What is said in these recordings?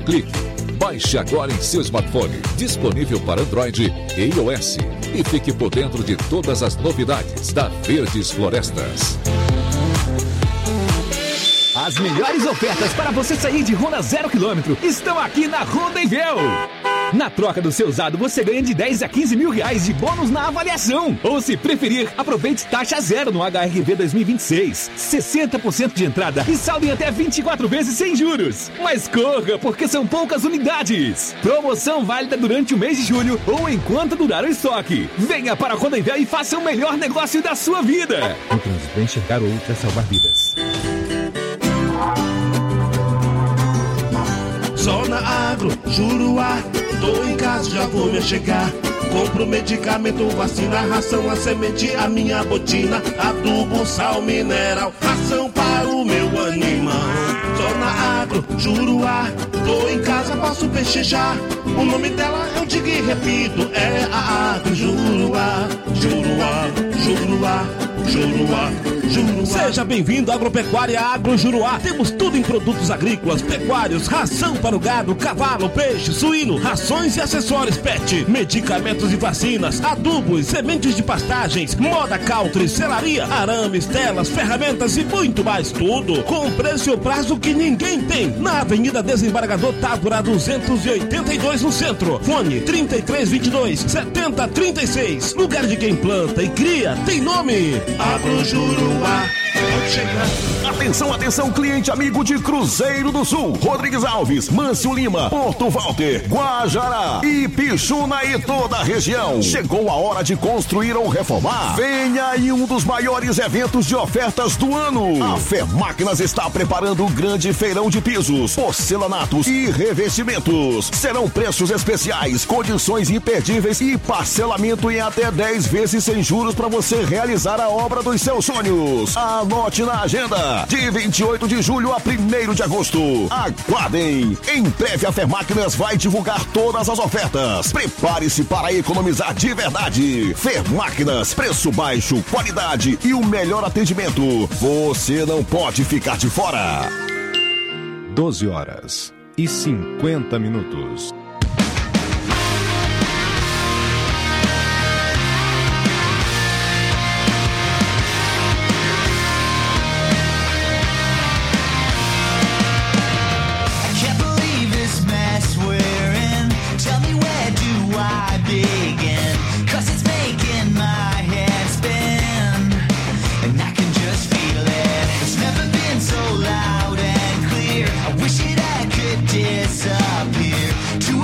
clique. Baixe agora em seu smartphone, disponível para Android e iOS. E fique por dentro de todas as novidades da Verdes Florestas. As melhores ofertas para você sair de Honda 0 km estão aqui na Honda Envel. Na troca do seu usado, você ganha de 10 a 15 mil reais de bônus na avaliação. Ou, se preferir, aproveite taxa zero no HRV 2026. 60% de entrada e saldo em até 24 vezes sem juros. Mas corra, porque são poucas unidades. Promoção válida durante o mês de julho ou enquanto durar o estoque. Venha para a Honda Envel e faça o melhor negócio da sua vida. No trânsito, é enxergar o outro é salvar vidas. Zona Agro, Juruá, tô em casa, já vou me chegar. Compro medicamento, vacina, ração, a semente, a minha botina, adubo, sal mineral, ração para o meu animal. Zona Agro, Juruá, tô em casa, posso peixejar. O nome dela eu digo e repito, é a Agro Juruá, Juruá, Juruá, Juruá, Juruá. Seja bem-vindo à Agropecuária Agro Juruá. Temos tudo em produtos agrícolas, pecuários, ração para o gado, cavalo, peixe, suíno, rações e acessórios pet, medicamentos e vacinas, adubos, sementes de pastagens, moda country, selaria, arames, telas, ferramentas e muito mais. Tudo com preço e prazo que ninguém tem. Na Avenida Desembargador Távora 282 no centro. Fone 3322-7036. Lugar de quem planta e cria tem nome. Agro Juruá. Atenção, atenção, cliente amigo de Cruzeiro do Sul, Rodrigues Alves, Mâncio Lima, Porto Walter, Guajará, Ipixuna e toda a região. Chegou a hora de construir ou reformar. Venha em um dos maiores eventos de ofertas do ano. A Fermáquinas está preparando um grande feirão de pisos, porcelanatos e revestimentos. Serão preços especiais, condições imperdíveis e parcelamento em até 10 vezes sem juros para você realizar a obra dos seus sonhos. Anote na agenda, de 28 de julho a 1º de agosto. Aguardem! Em breve a Fermáquinas vai divulgar todas as ofertas. Prepare-se para economizar de verdade. Fermáquinas, preço baixo, qualidade e o melhor atendimento. Você não pode ficar de fora. 12h50. Wish that I could disappear to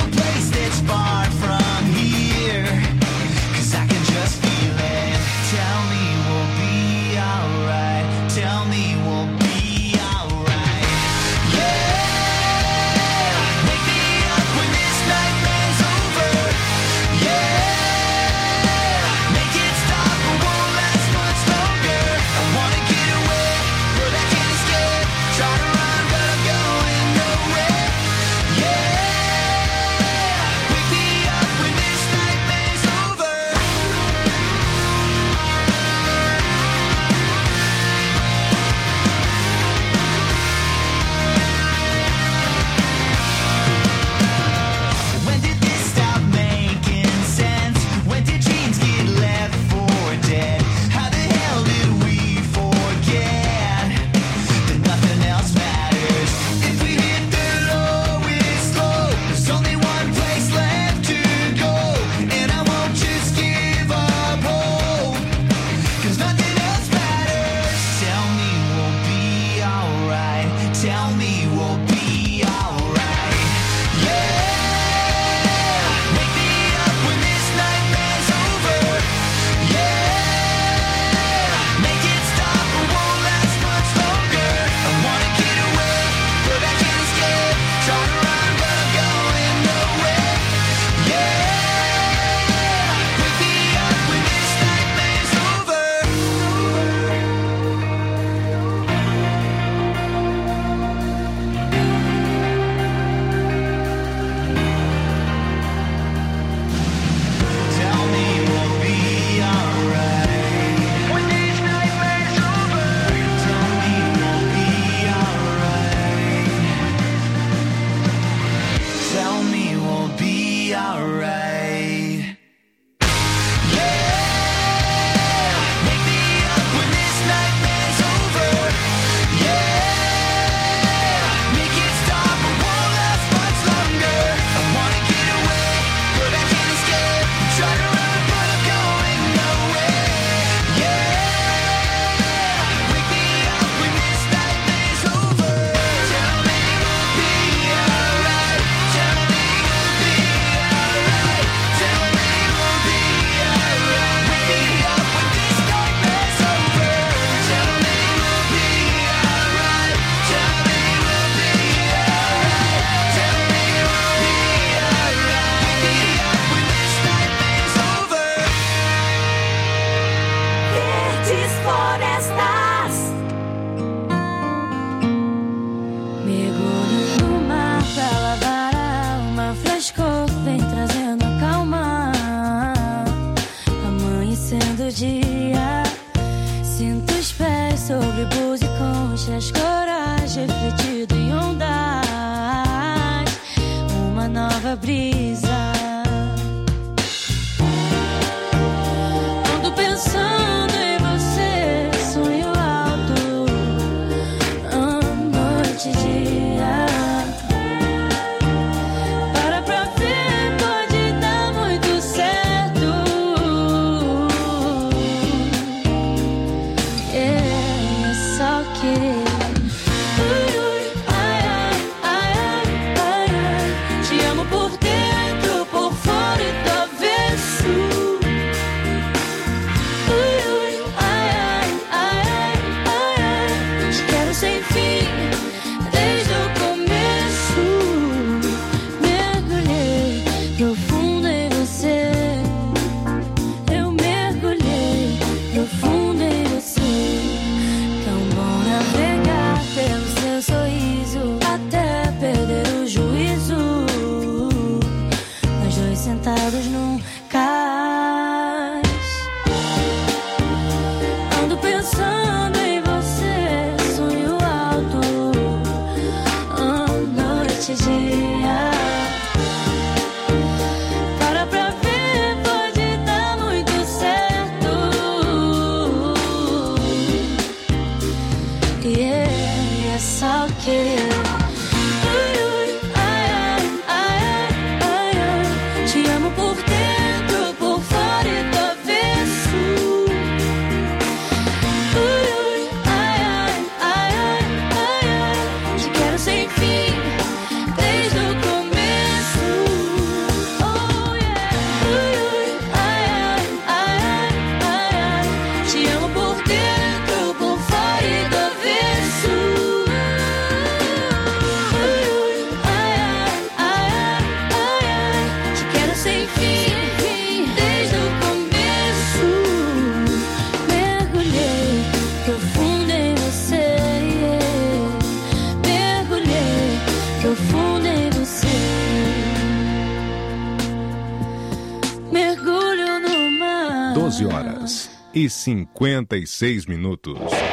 11h56.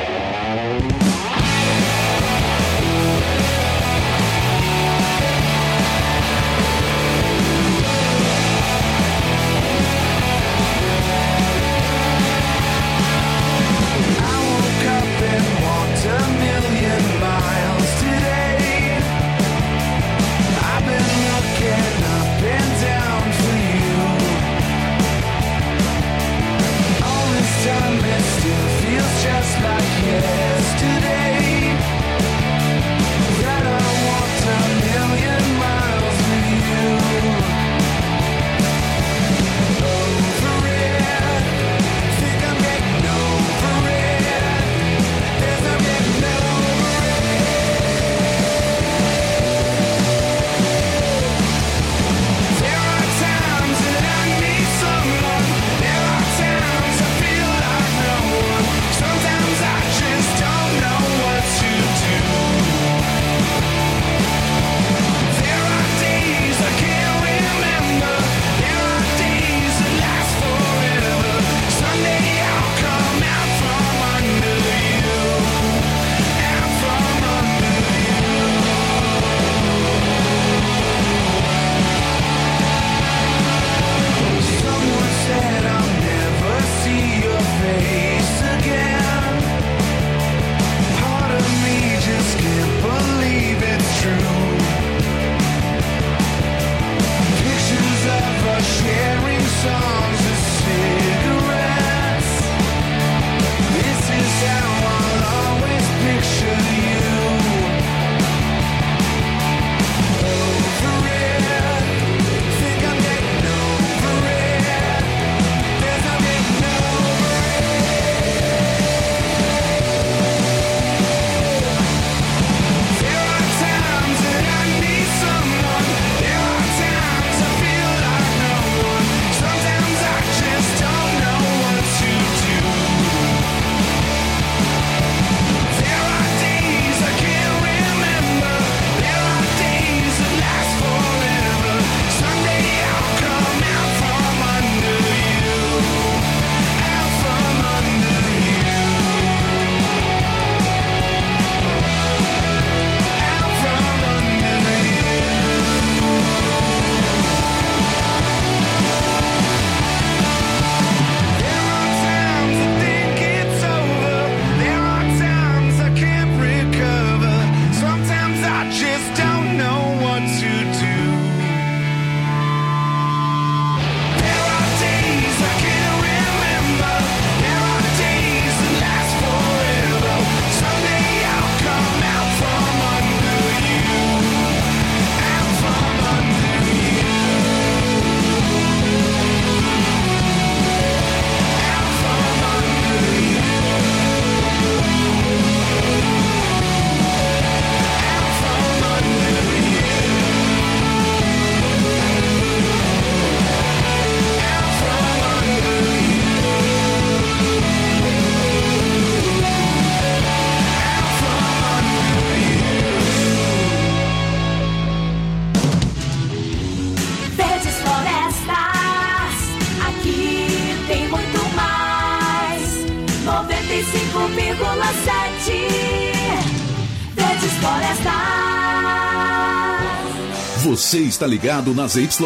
Você está ligado nas YS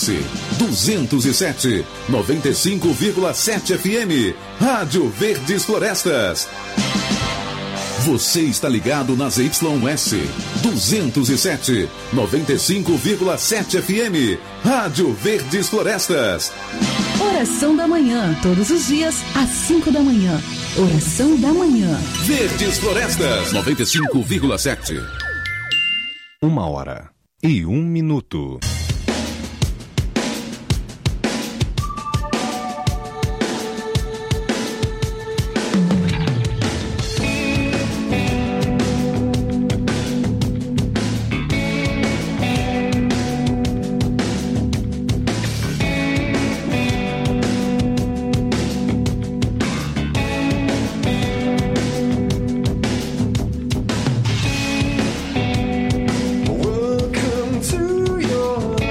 207, 95,7 FM, Rádio Verdes Florestas. Você está ligado nas YS 207, 95,7 FM, Rádio Verdes Florestas. Oração da manhã, todos os dias, às 5 da manhã. Oração da manhã. Verdes Florestas, 95,7. 1h01. Welcome to your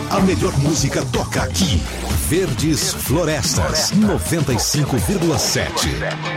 A melhor música toca aqui. Verdes Florestas 95,7.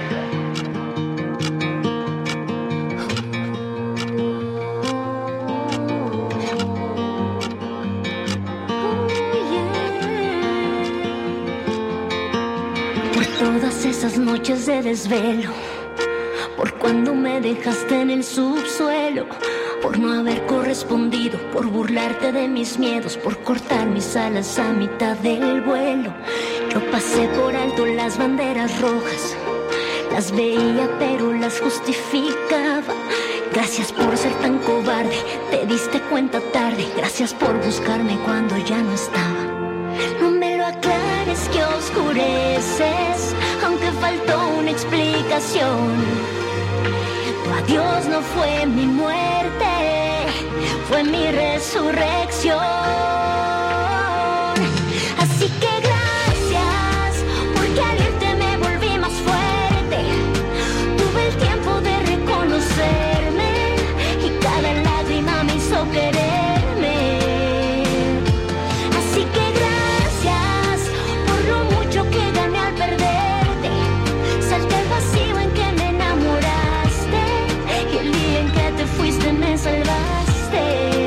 Por todas esas noches de desvelo, por cuando me dejaste en el subsuelo, por no haber correspondido, por burlarte de mis miedos, por cortar mis alas a mitad del vuelo. Yo pasé por alto las banderas rojas, las veía pero las justificaba. Gracias por ser tan cobarde, te diste cuenta tarde. Gracias por buscarme cuando ya no estaba. No me lo aclares que oscureces, aunque faltó una explicación. Tu adiós no fue mi muerte, fue mi resurrección. Así que gracias, porque al irte me volví más fuerte. Tuve el tiempo de reconocerme y cada lágrima me hizo quererme. Así que gracias por lo mucho que gané al perderte. Salté al vacío en que me enamoraste y el día en que te fuiste me salvaste.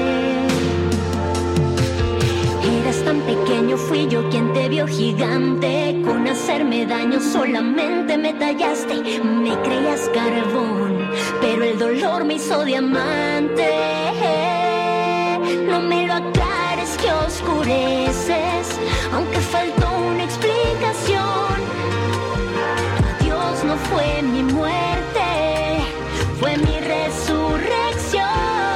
Eras tan pequeño, fui yo quien te vio gigante. Con hacerme daño solamente me tallaste. Me creías carbón, pero el dolor me hizo diamante. No me lo aclares que oscureces, aunque faltó una explicación. Tu adiós no fue mi muerte, fue mi resurrección.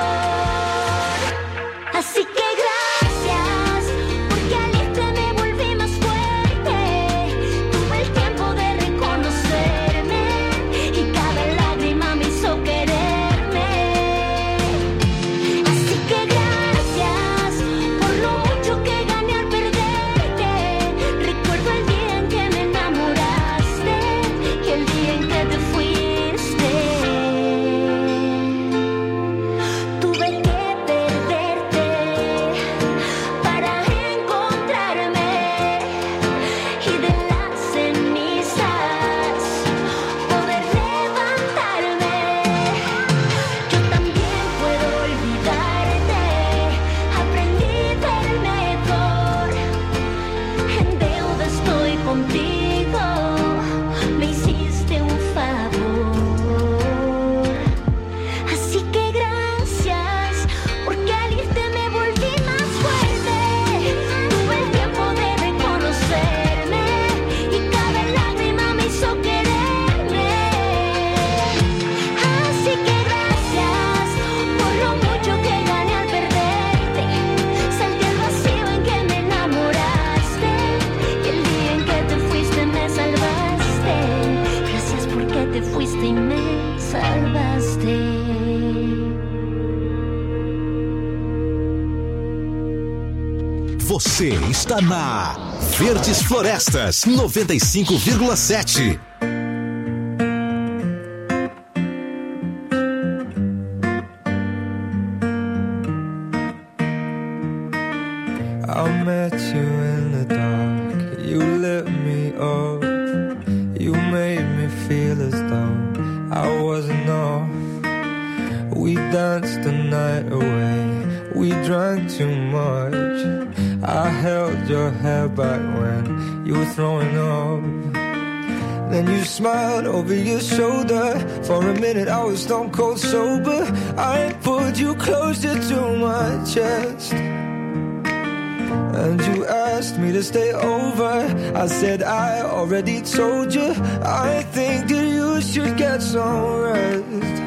Así que gracias, porque al irte me volví más fuerte. Tuve el tiempo de reconocerme y cada lágrima me hizo quererme. Así que gracias por lo mucho que gané al perderte. Recuerdo el día en que me enamoraste y el día en que te fuiste. Tuve que perderte para encontrarme y de las cenizas poder levantarme. Yo también puedo olvidarte, aprendí del mejor. En deuda estoy contigo, me hiciste un favor. Así que gracias, porque al irte me volví más fuerte. Tuve el tiempo de reconocerme y cada lágrima me hizo quererme. Así que gracias por lo mucho que gané al perderte. Salté al vacío en que me enamoraste y el día en que te fuiste me salvaste. Gracias porque te fuiste y me salvaste. Você está na Verdes Florestas 95,7. I met you in the dark, you lit me up, you made me feel as though I wasn't off. We danced the night away, we drank too much. I held your hair back when you were throwing up. Then you smiled over your shoulder. For a minute I was stone cold sober. I pulled you closer to my chest and you asked me to stay over. I said I already told you, I think that you should get some rest.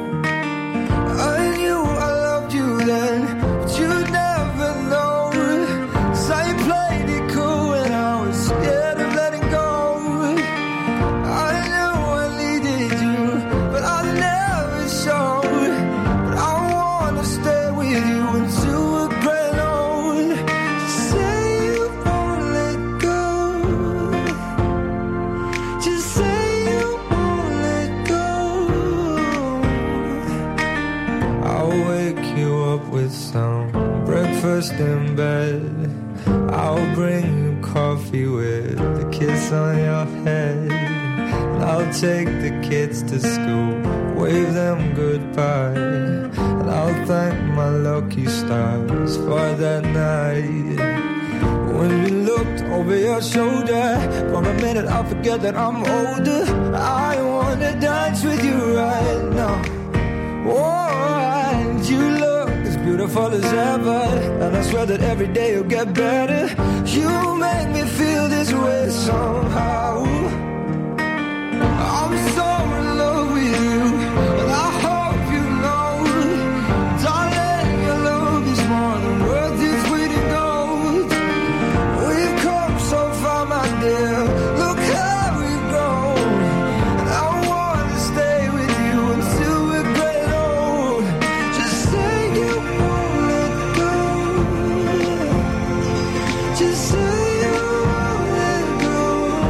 I knew I loved you then, but you'd never know. 'Cause I played it cool when I was scared of letting go. I knew I needed you, but I never showed. But I wanna stay with you until we're grown old. Just say you won't let go. Just say you won't let go. I'll wake you up with some breakfast breakfast in bed. I'll bring you coffee with a kiss on your head. And I'll take the kids to school, wave them goodbye. And I'll thank my lucky stars for that night. When you looked over your shoulder, for a minute I forget that I'm older. I wanna dance with you right now. Oh, and you look as beautiful as ever, and I swear that every day you'll get better. You make me feel this way somehow. I'm so in love with you, and I hope you know, darling, your love is more than worth its weight in gold. We've come so far, my dear, look how we've grown. And I want to stay with you until we're great old. Just say you won't let go. Just say you won't let go.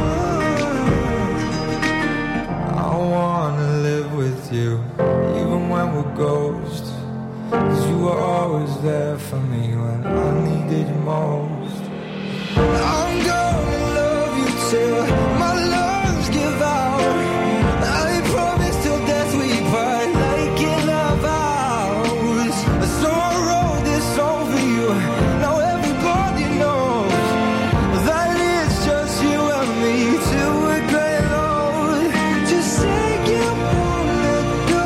I wanna live with you, even when we're ghosts. 'Cause you were always there for me when I needed you most. I'm gonna love you till my lungs give out. I promise till death we part like in our vows. So I wrote this song for you. Now everybody knows that it's just you and me till we're great old. Just say you won't let go.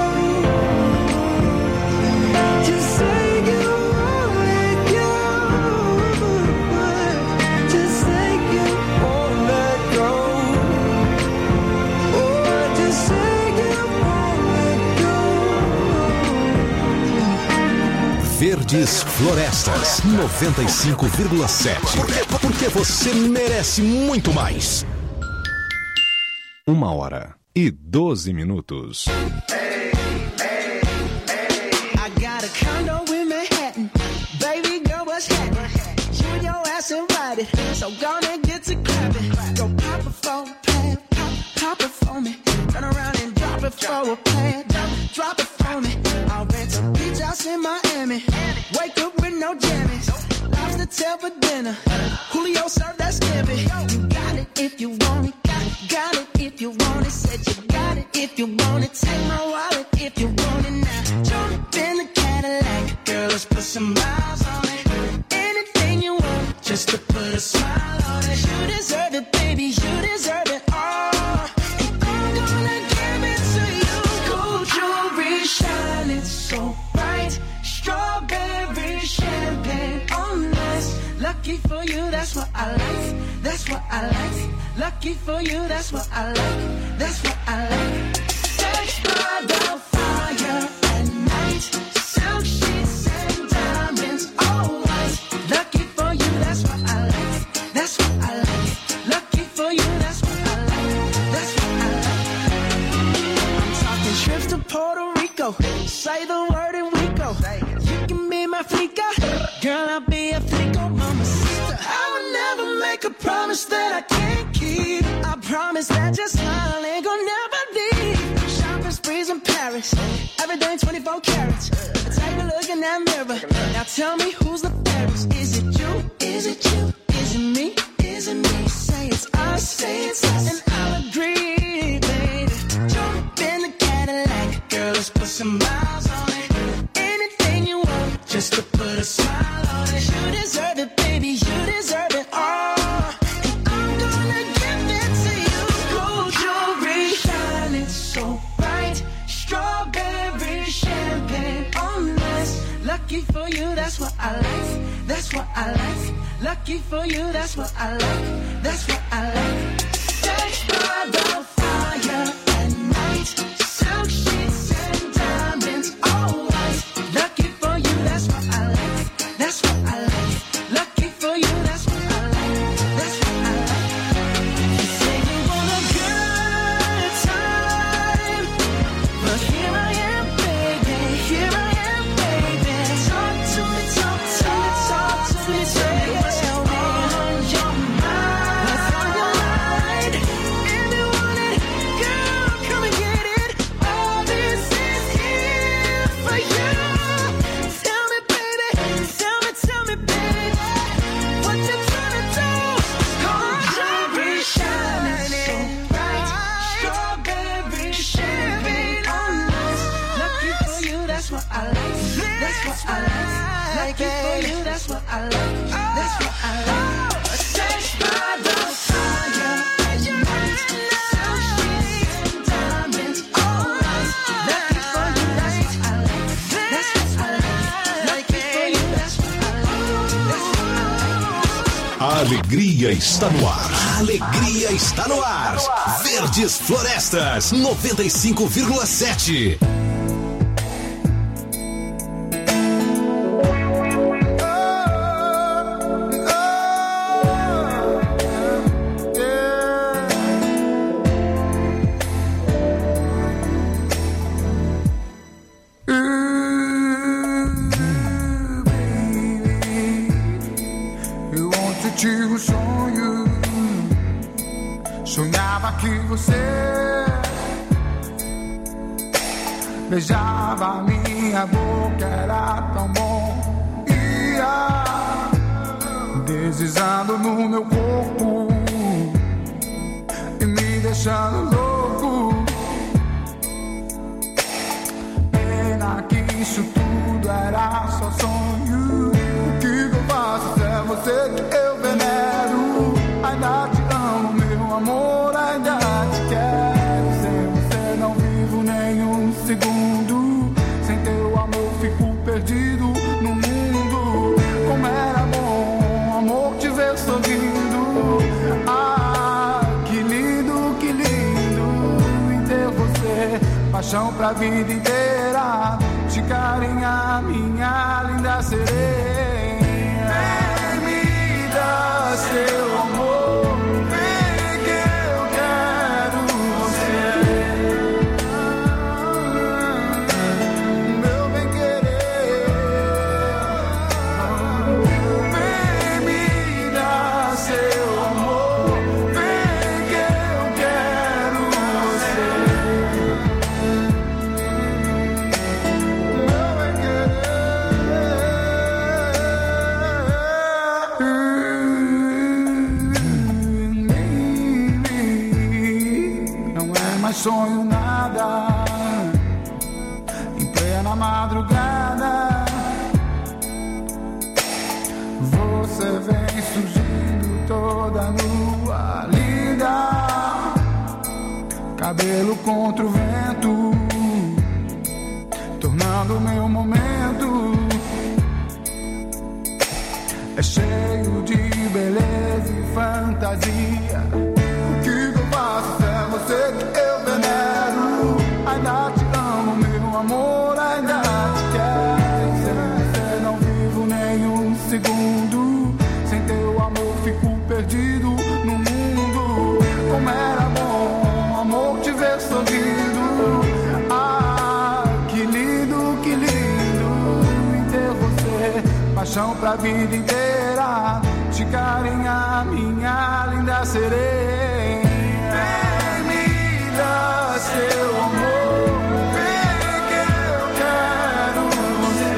Just say you won't let go. Just say you won't let go. Oh, just say you won't let go. Verdes Florestas 95,7. Porque você merece muito mais. 1h12. I got a condo in Manhattan. Baby girl, what's happening? You and your ass invited, so gonna get to clapping. Go pop it for a plan, pop it for me. Turn around and drop it for a plan, drop it for me. I'll rent a beach house in Miami. Wake up with no jammies. Lobster tail for dinner. Julio served that scampi. You got it if you want it. Got it if you want it. Said you got it if you want it. Take my wallet if you want it now. Jump in the Cadillac, girl, let's put some miles on it. Anything you want, just to put a smile on it. You deserve it, baby, you deserve it all. And I'm gonna give it to you. Gold jewelry shining so bright. Strawberry champagne on ice. Lucky for you, that's what I like. That's what I like. Lucky for you, that's what I like. That's what I like. Sex by the fire at night. Silk sheets and diamonds, all white. Lucky for you, that's what I like. That's what I like. Lucky for you, that's what I like. That's what I like. I'm talking trips to Puerto Rico. Say the word and we go. You can be my flica. Girl, I'll be a flico, mama sister. I would never make a promise that I can't keep. I promise that your smile ain't gonna never leave. Shopping sprees in Paris, everything 24 carats. Take a look in that mirror. Now tell me who's the fairest. Is it you? Is it you? Is it me? Is it me? Say it's us, say it's us, and I'll agree, baby. Jump in the Cadillac, girl, let's put some miles on it. Anything you want, just to put a smile on it. You deserve it, baby, you deserve it all. And I'm gonna give it to you. Gold jewelry shining so bright. Strawberry champagne on ice. Lucky for you, that's what I like. That's what I like. Lucky for you, that's what I like. That's what I like. Sex by the fire at night. Silk sheets and diamonds, all white. Lucky for you, that's what I like. That's what I like. Lucky for you, that's what I like. That's what I like. You say you want a good time, but here I am, baby. Here I am, baby. Talk to me, talk to me, talk to me. Tell me what's on your mind. What's on your mind? If you want it, girl. like it for you, that's what I like. That's what I like. Touched by the fire and your lights, so sweet, diamonds, all eyes. Like it for you, that's what I like. That's what I like. Like it for you, that's what I like. That's what I like. A alegria está no ar. A alegria está no ar. Verdes Florestas 95,7. Sonhava que você beijava minha boca, era tão bom. Ia deslizando no meu corpo e me deixando louco. Pena que isso tudo era só sonho. O que eu faço se é você que eu venero? Ainda te amo, meu amor, ainda te quero. Sem você não vivo nenhum segundo. Sem teu amor fico perdido no mundo. Como era bom, amor, te ver sorrindo. Ah, que lindo em ter você. Paixão pra vida inteira. Te carinhar, minha linda sereia. Vem me dar seu amor. Sonho nada, em plena madrugada, você vem surgindo toda nua, linda, cabelo contra o vento, tornando meu momento, é cheio de beleza e fantasia. O que eu faço é você que eu venero. Ainda te amo, meu amor, ainda te quero. Sem você não vivo nenhum segundo. Sem teu amor fico perdido no mundo. Como era bom, amor, te ver sorrindo. Ah, que lindo em ter você. Paixão pra vida inteira. Te carinhar, minha linda sereia. Vem me dar seu amor, vem que eu quero você.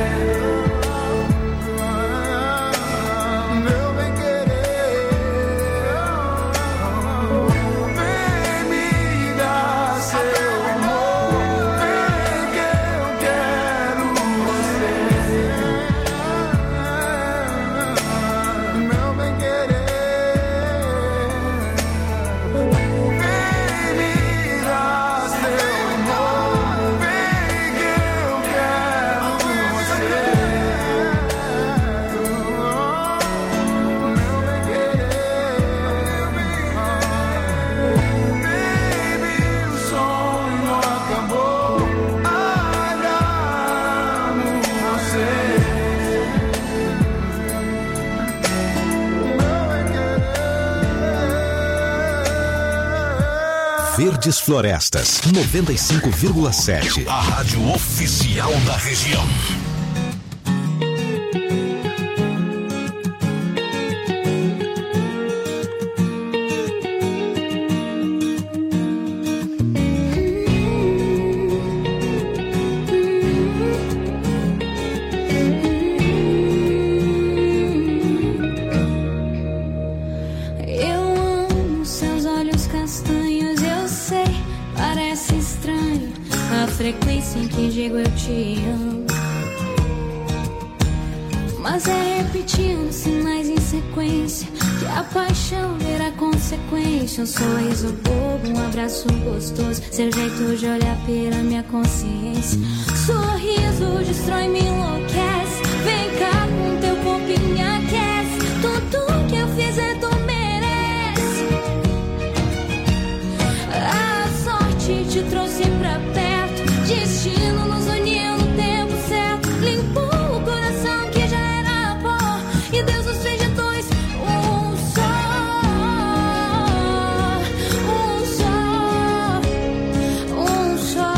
Meu bem querer. Vem me dar seu amor, vem que eu quero você. Meu bem querer. Verdes Florestas 95,7. A rádio oficial da região. Frequência em que digo eu te amo. Mas é repetindo sinais em sequência que a paixão verá consequência. Um sorriso bobo, um abraço gostoso, seu jeito de olhar pela minha consciência. Sorriso destrói, me enlouquece. Vem cá com teu corpinho aquece. Tudo que eu fizer tu merece. A sorte te trouxe pra perto, destino nos uniu no tempo certo. Limpou o coração que já era pó e Deus nos fez de dois um só. Um só, um só.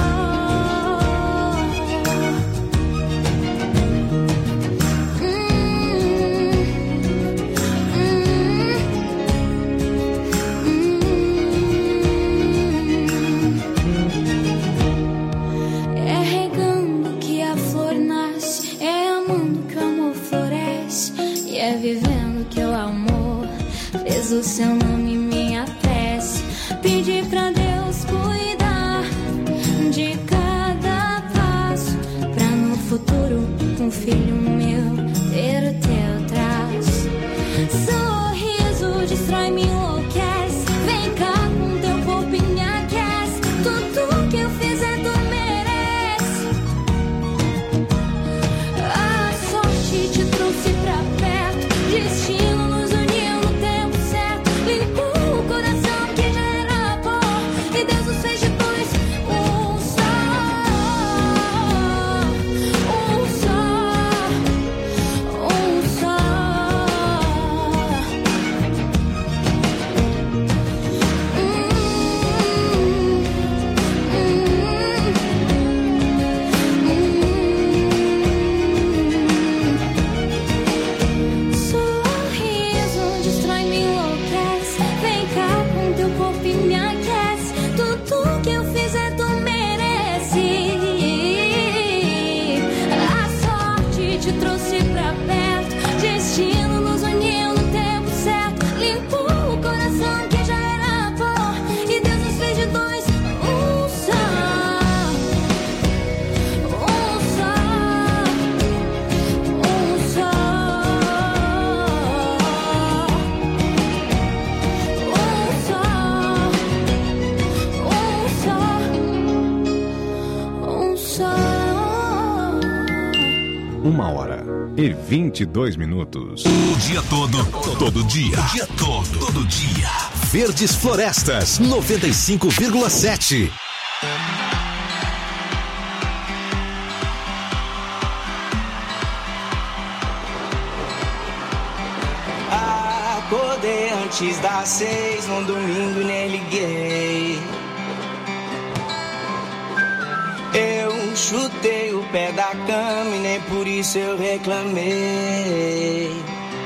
É regando que a flor nasce, é amando que o amor floresce, e é vivendo que o amor fez o seu nome minha prece. Pedi pra Deus cuidar de cada passo, pra no futuro um filho meu ter o teu traço. Sorriso destrói, me enlouquece. Vem cá com teu corpinho aquece. Tudo que eu fizer tu merece. A sorte te trouxe pra perto, destino nos uniu no tempo certo. Limpou o coração que já era pó e Deus nos fez de dois um só. Um só, um só. Sorriso destrói, me enlouquece. Vem cá com teu corpinho aquece. Tudo que eu fizer tu merece. A sorte te trouxe pra perto, destino nos uniu no tempo certo. Limpou o coração que já era pó e Deus nos fez de dois um só. Um só, um só. Um só. 1h22. O dia todo, todo dia. O dia todo, todo dia. Verdes Florestas, 95,7. Acordei antes das 6 num domingo e nem liguei. Eu chutei o pé da cama e nem por isso eu reclamei.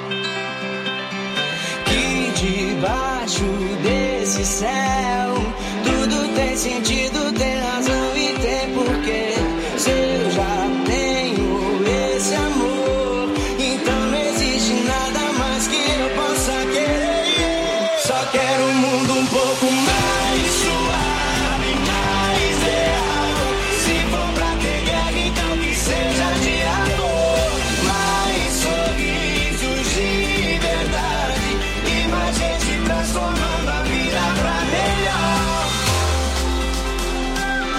Que debaixo desse céu tudo tem sentido, tem razão e tem porquê. Se eu já tenho esse amor, então não existe nada mais que eu possa querer. Só quero um mundo um pouco mais suave, mais real. Se for pra ter guerra, então que seja de amor. Mais sorrisos de verdade e mais gente transformando a vida pra melhor.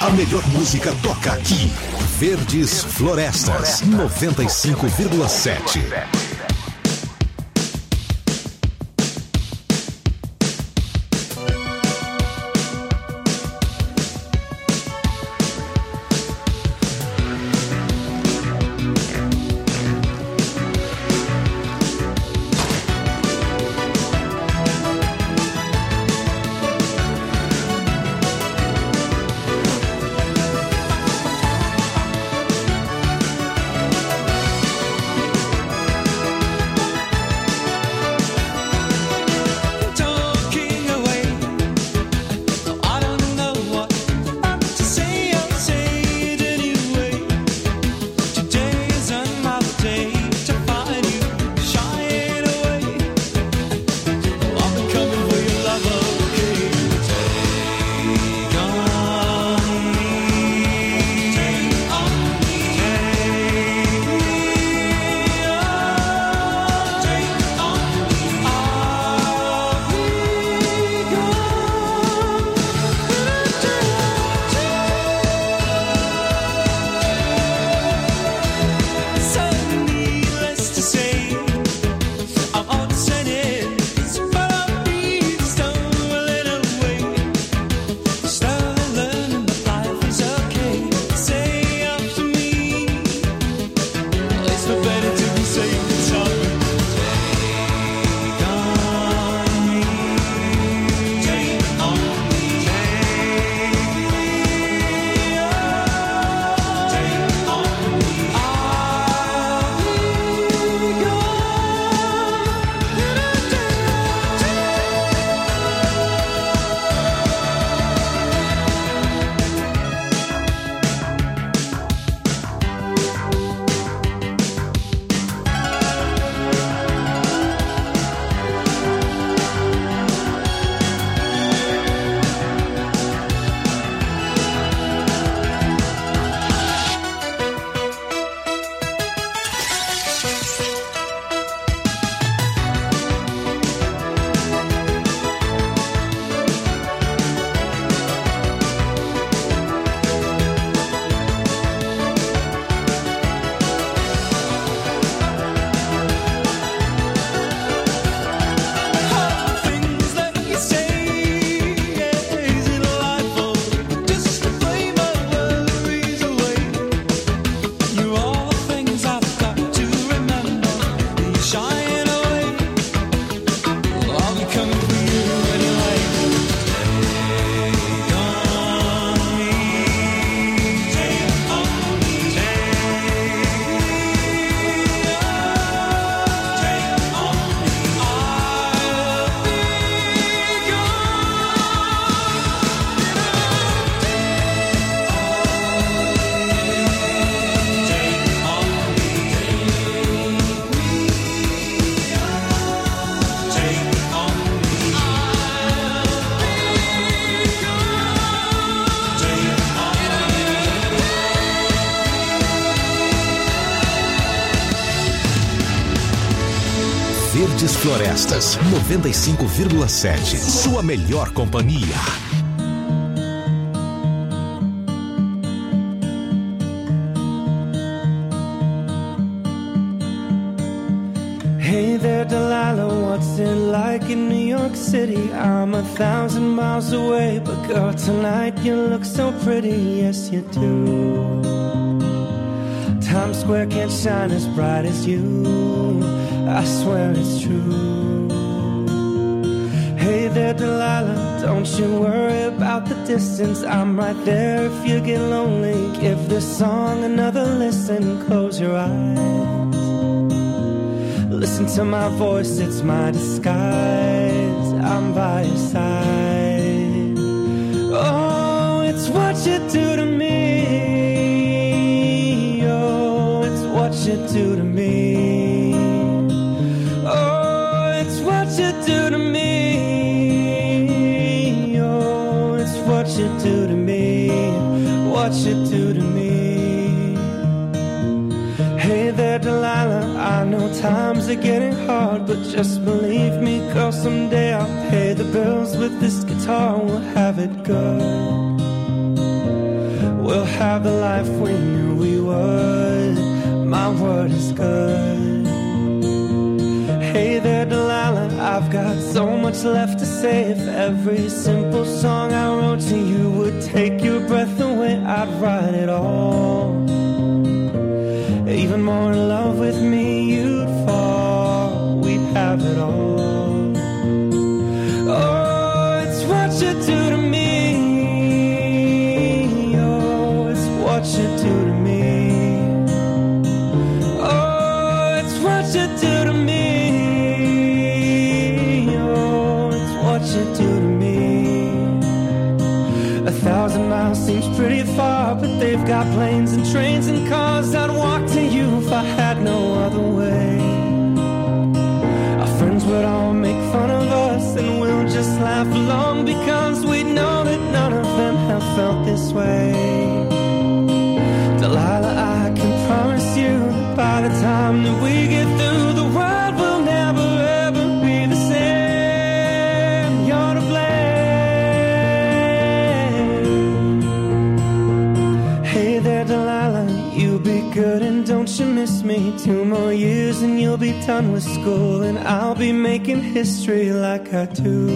A melhor música toca aqui. Verdes Florestas, 95,7. Verdes Florestas, 95,7. Sua melhor companhia. Hey there, Delilah, what's it like in New York City? I'm 1,000 miles away, but girl, tonight you look so pretty, yes you do. Times Square can't shine as bright as you, I swear it's true. Hey there, Delilah, don't you worry about the distance, I'm right there if you get lonely. Give this song another listen, close your eyes. Listen to my voice, it's my disguise, I'm by your side. Oh, it's what you do to me. Oh, it's what you do to me. Oh, it's what you do to me. Oh, it's what you do to me. What you do to me. Hey there, Delilah, I know times are getting hard, but just believe me, girl, someday I'll pay the bills with this guitar, we'll have it good. We'll have the life we knew we would. My word is good. Hey there, Delilah, I've got so much left to say. If every simple song I wrote to you would take your breath away, I'd write it all. Even more in love with me you'd fall. We'd have it all. Oh, it's what you do to me. Oh, it's what you do to me. Oh, it's what you do to me. Oh, it's what you do to me. 1,000 miles seems pretty far, but they've got planes and trains and cars. I'd walk to you if I had no other way. Our friends would all make fun of us, and we'll just laugh along, because we know that none of them have felt this way. Delilah, I can promise you that by the time that we get through, the world will never ever be the same. You're to blame. Hey there, Delilah, you be good and don't you miss me. 2 more years and you'll be done with school, and I'll be making history like I do.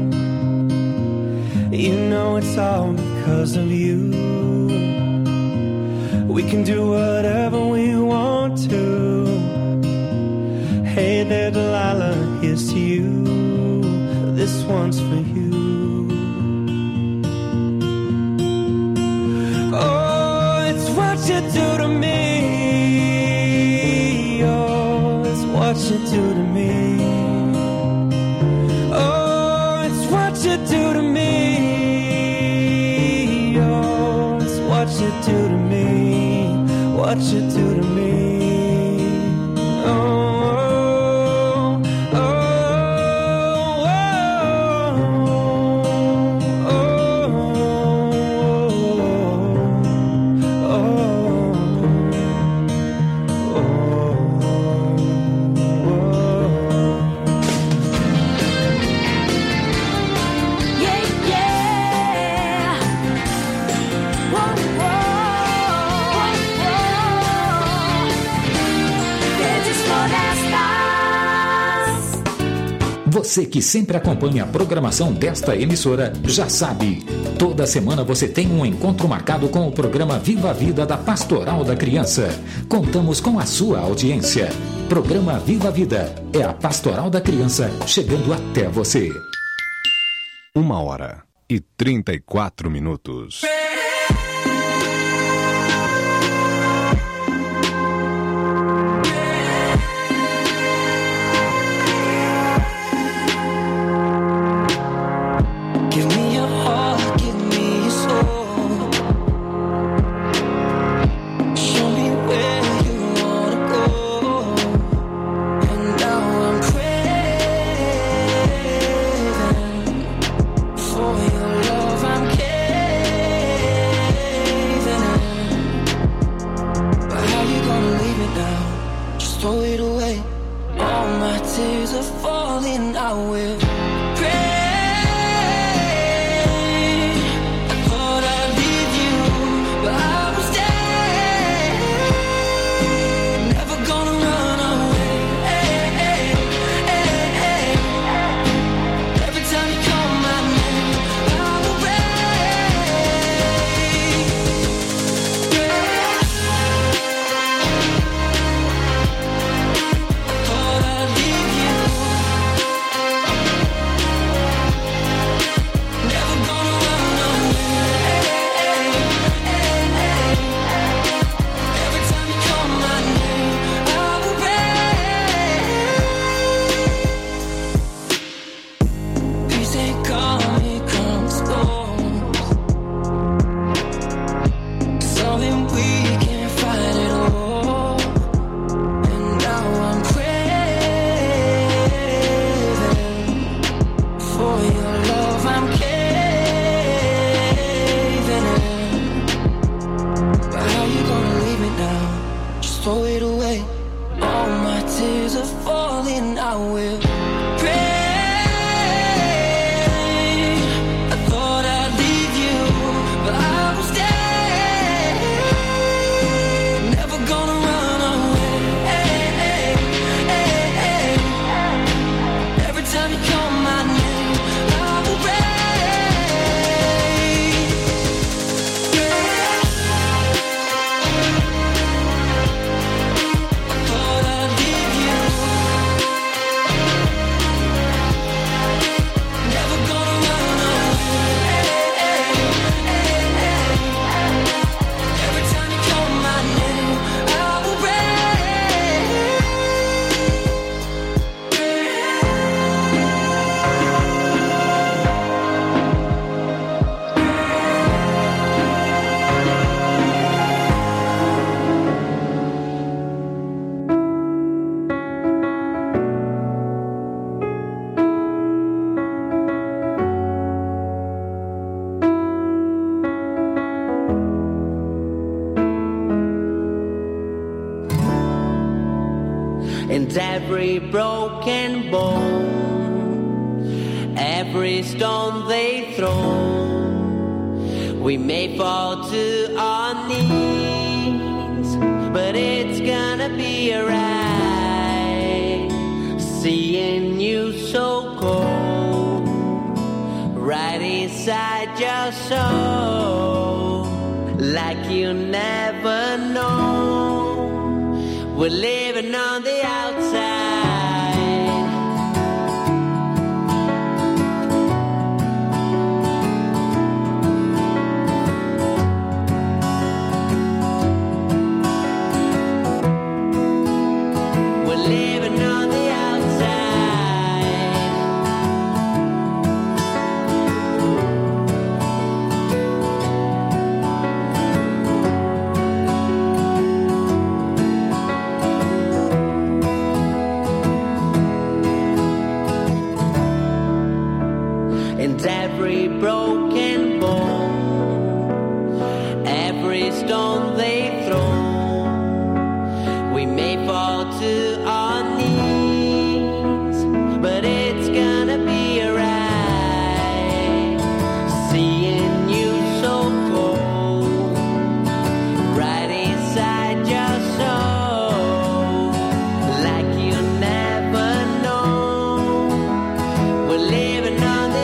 You know it's all because of you. We can do whatever we want to. Hey there, Delilah, here's to you. This one's for you. Oh, it's what you do to me. Oh, it's what you do to me. Oh, it's what you do to me. Oh, it's what you do to me. What you do to me. Oh. Você que sempre acompanha a programação desta emissora já sabe, toda semana você tem um encontro marcado com o programa Viva a Vida da Pastoral da Criança. Contamos com a sua audiência. Programa Viva a Vida é a Pastoral da Criança chegando até você. 1h34. Give me your heart, give me your soul. Show me where you wanna go. And now I'm craving for your love. I'm caving. and every broken bone, every stone they throw. We may fall to our knees, but it's gonna be alright. Seeing you so cold, right inside your soul, like you never know. We're living on the outside. Every broken bone, every stone they throw, we may fall to our knees, but it's gonna be alright. Seeing you so cold, right inside your soul, like you never know. We're living on the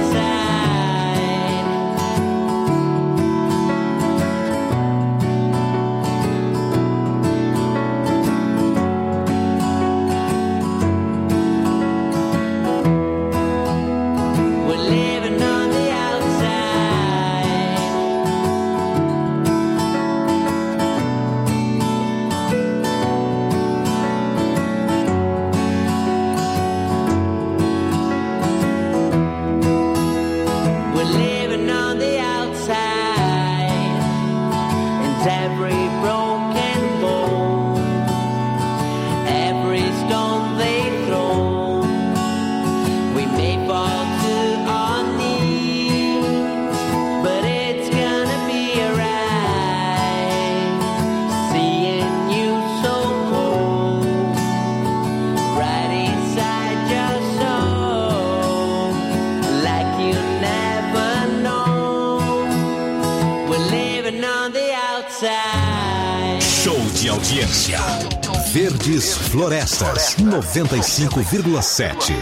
audiência. Verdes Florestas 95,7.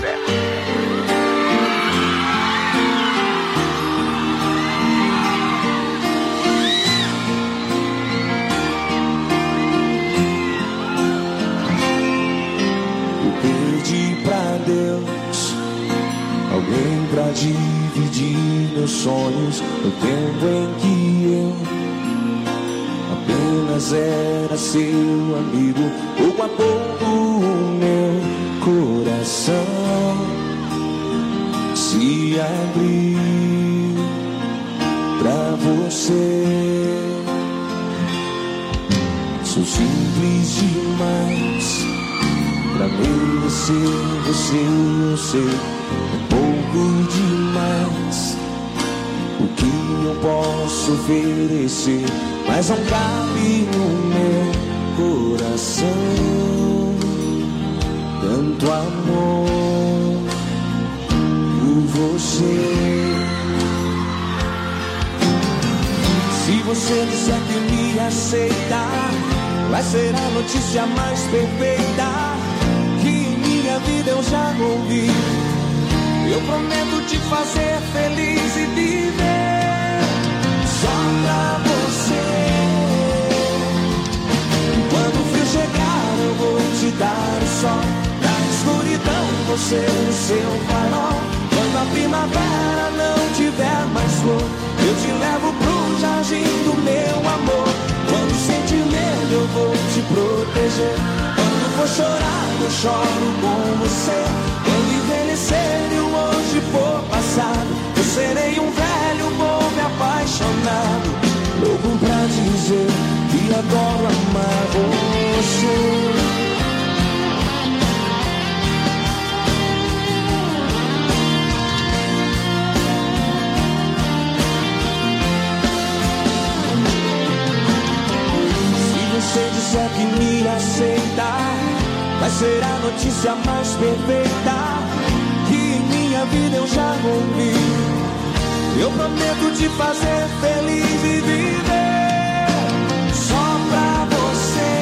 Pedi pra Deus alguém pra dividir meus sonhos no tempo em que eu apenas era seu amigo. Pouco a pouco o meu coração se abriu pra você. Sou simples demais pra merecer você, eu sei. É pouco demais o que eu posso oferecer, mas não cabe no meu coração tanto amor por você. Se você disser que me aceitar, vai ser a notícia mais perfeita que em minha vida eu já ouvi. Eu prometo te fazer feliz e viver só pra você. Quando o frio chegar eu vou te dar o sol, da escuridão você no seu farol. Quando a primavera não tiver mais flor, eu te levo pro jardim do meu amor. Quando sentir medo eu vou te proteger. Quando for chorar eu choro com você. Quando envelhecer e o hoje for passado, eu serei um velho bom me apaixonado, louco pra dizer que adoro amar você. Se você disser que me aceitar, vai ser a notícia mais perfeita que em minha vida eu já ouvi. Eu prometo te fazer feliz e viver só pra você.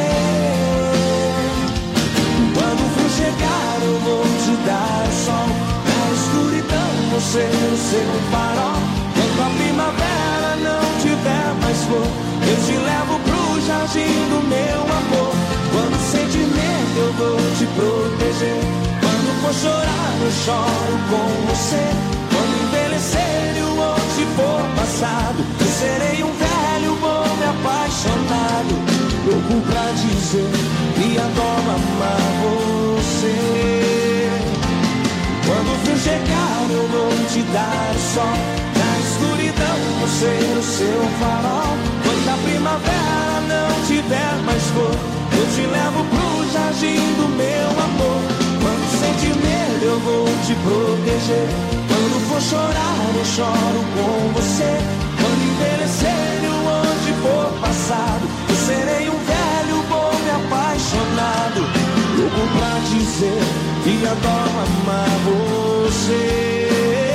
Quando o frio chegar eu vou te dar o sol, na escuridão você o seu farol. Quando a primavera não tiver mais flor, eu te levo pro jardim do meu amor. Quando sentir medo eu vou te proteger. Quando for chorar eu choro com você. Quando envelhecer e o hoje for passado, eu serei um velho bom e apaixonado, louco pra dizer que adoro amar você. Quando o frio chegar eu vou te dar o sol, na escuridão você o seu farol. Quando a primavera não tiver mais cor, eu te levo pro jardim do meu amor. Quando sentir medo eu vou te proteger. Quando for chorar eu choro com você. Quando envelhecer e o hoje for passado, eu serei um velho bom e apaixonado, louco pra dizer que adoro amar você.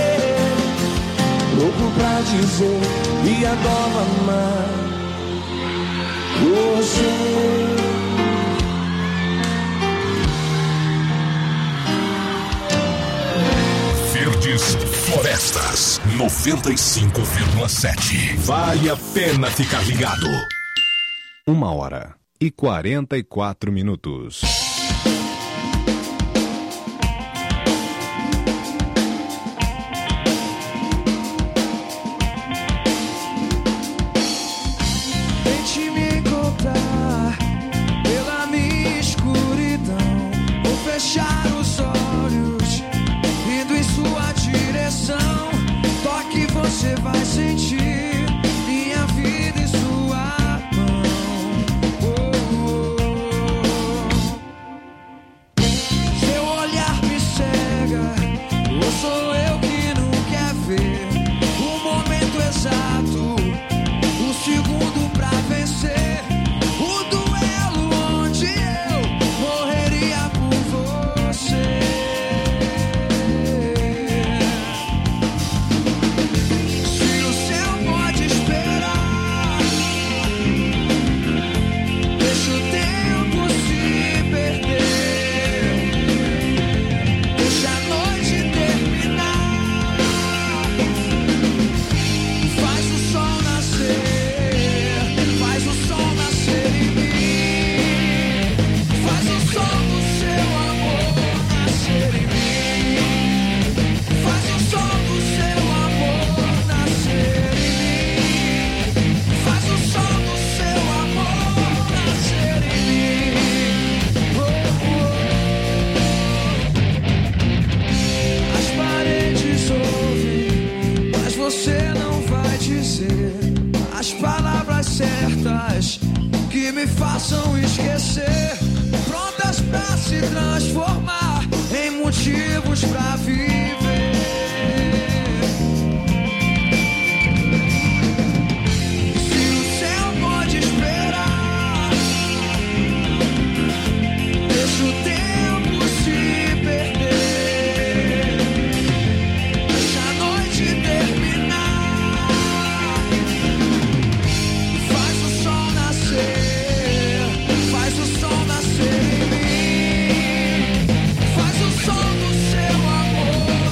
Louco pra dizer que adoro amar você. Verdes Florestas 95,7. Vale a pena ficar ligado. 1h44. Tente me encontrar pela minha escuridão, ou fechar os olhos indo em sua direção. Toque, você vai sentir minha vida em sua mão. Seu olhar me cega, ou sou eu que não quer ver o momento exato, o segundo pra vencer o duelo onde eu morreria por você. Se o céu pode esperar, deixa o tempo se perder, deixa a noite terminar, faz o sol nascer, faz o sol nascer em mim, faz o sol do seu amor nascer em mim, faz o sol do seu amor nascer em mim, faz o sol do seu amor nascer em mim. As paredes ouvem, mas você não vai dizer as palavras certas que me façam esquecer, prontas pra se transformar em motivos pra viver. Se o céu pode esperar, deixa o tempo se perder, deixa a noite terminar, faz o sol nascer, faz o sol nascer em mim, faz o sol do seu amor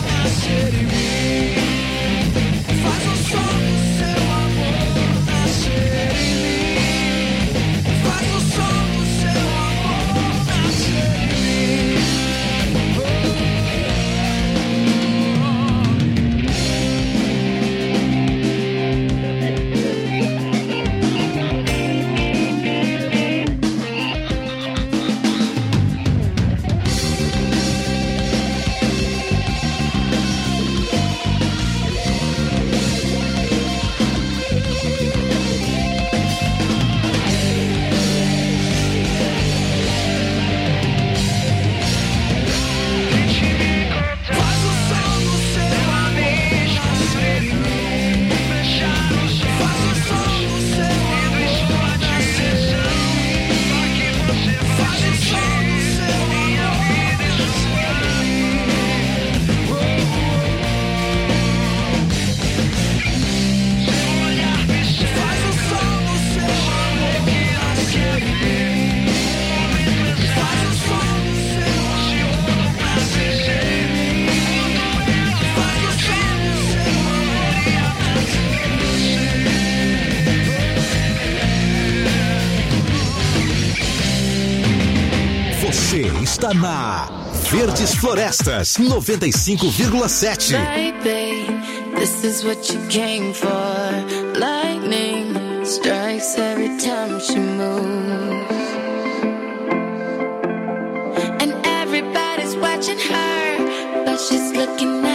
volta na Verdes Florestas 95,7. Baby, this is what you came for. Lightning strikes every time she moves, and everybody's watching her, but she's looking at